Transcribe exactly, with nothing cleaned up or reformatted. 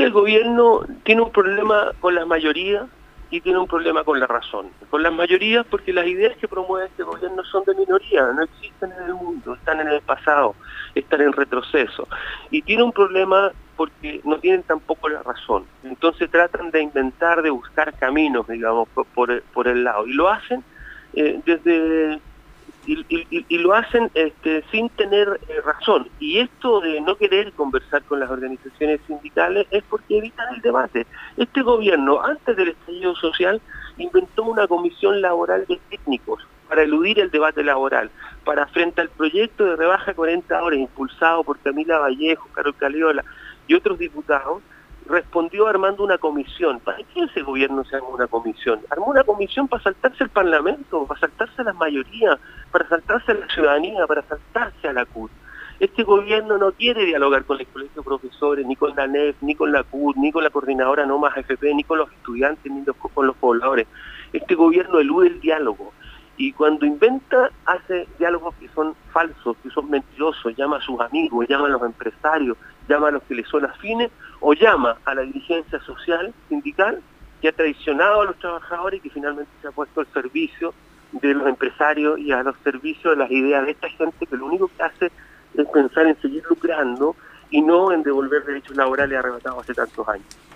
que el gobierno tiene un problema con las mayorías y tiene un problema con la razón. Con las mayorías porque las ideas que promueve este gobierno son de minoría, no existen en el mundo, están en el pasado, están en retroceso. Y tiene un problema porque no tienen tampoco la razón. Entonces tratan de inventar, de buscar caminos, digamos, por, por, por el lado. Y lo hacen eh, desde... Y, y, y lo hacen este, sin tener eh, razón. Y esto de no querer conversar con las organizaciones sindicales es porque evitan el debate. Este gobierno, antes del estallido social, inventó una comisión laboral de técnicos para eludir el debate laboral, para frente al proyecto de rebaja a cuarenta horas impulsado por Camila Vallejo, Carol Caliola y otros diputados, respondió armando una comisión. ¿Para qué ese gobierno se armó una comisión? Armó una comisión para saltarse el Parlamento, para saltarse a las mayorías, para saltarse a la ciudadanía, para saltarse a la C U T. Este gobierno no quiere dialogar con el colegio de profesores, ni con la N E F, ni con la C U T, ni con la coordinadora No Más A F P, ni con los estudiantes, ni los, con los pobladores. Este gobierno elude el diálogo. Y cuando inventa, hace diálogos que son falsos, que son mentirosos, llama a sus amigos, llama a los empresarios, llama a los que le son afines, o llama a la dirigencia social, sindical, que ha traicionado a los trabajadores y que finalmente se ha puesto al servicio de los empresarios y a los servicios de las ideas de esta gente que lo único que hace es pensar en seguir lucrando y no en devolver derechos laborales arrebatados hace tantos años.